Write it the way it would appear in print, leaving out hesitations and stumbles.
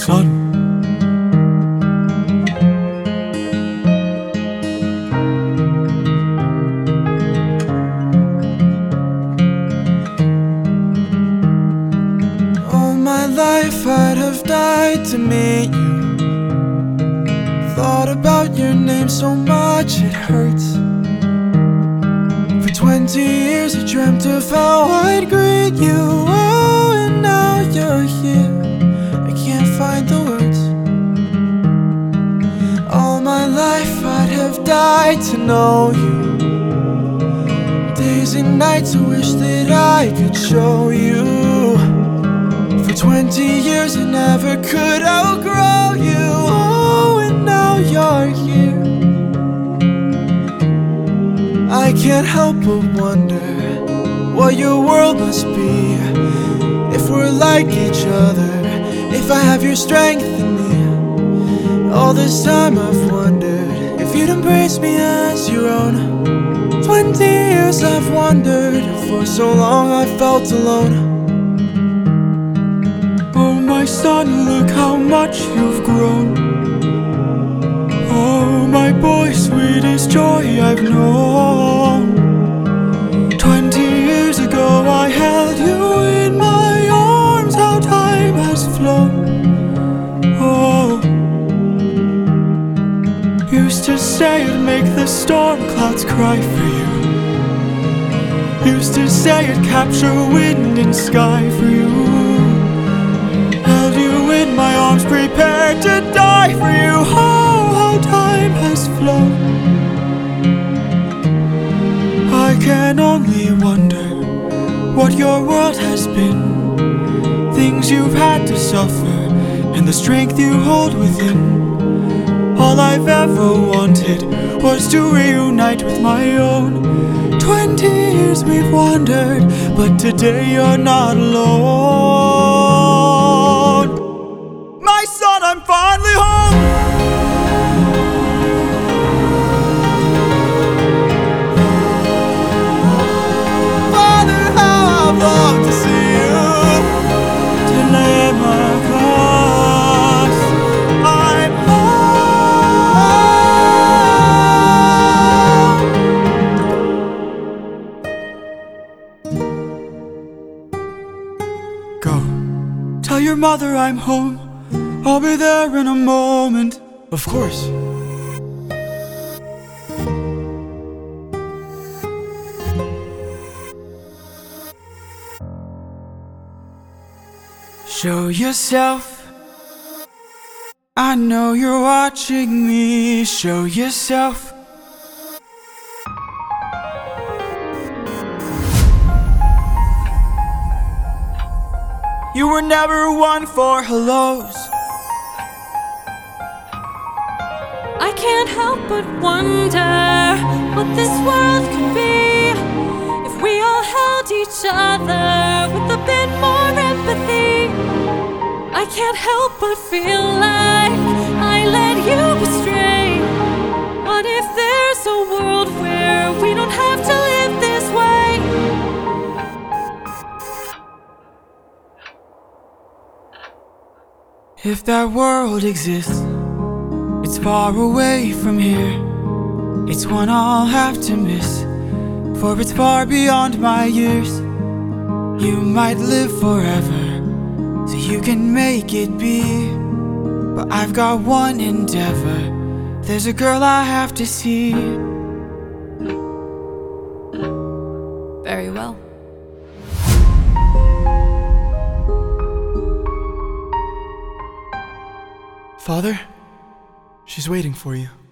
son. All my life I'd have died to meet you. Thought about your name so much it hurts. For 20 years I dreamt of how I'd greet you. Oh, and now you're here, I can't find the words. All my life I'd have died to know you. Days and nights I wish that I could show you. For 20 years I never could outgrow you. Oh, and now you're here. I can't help but wonder what your world must be. If we're like each other, if I have your strength in me. All this time I've wondered if you'd embrace me as your own. 20 years I've wondered, for so long I felt alone. Oh my son, look how much you've grown. Oh my boy, sweetest joy I've known. 20 years ago I held you in my arms, how time has flown. Oh, used to say it'd make the storm clouds cry for you. Used to say it'd capture wind and sky for you. Held you in my arms, prepared to die for you. Oh, how time has flown. I can only wonder what your world has been. Things you've had to suffer, and the strength you hold within. All I've ever wanted was to reunite with my own. 20 years we've wandered, but today you're not alone. My son, I'm finally home. Father, how I've longed to see you. To lay my cross, I'm home. Go, tell your mother I'm home. I'll be there in a moment. Of course. Show yourself. I know you're watching me. Show yourself. You were never one for hellos. I can't help but wonder what this world could be if we all held each other with a bit more empathy. I can't help but feel like I led you astray. What if there's a world where we don't have to live this way? If that world exists, it's far away from here. It's one I'll have to miss, for it's far beyond my years. You might live forever, so you can make it be. But I've got one endeavor. There's a girl I have to see. Very well. Father, she's waiting for you.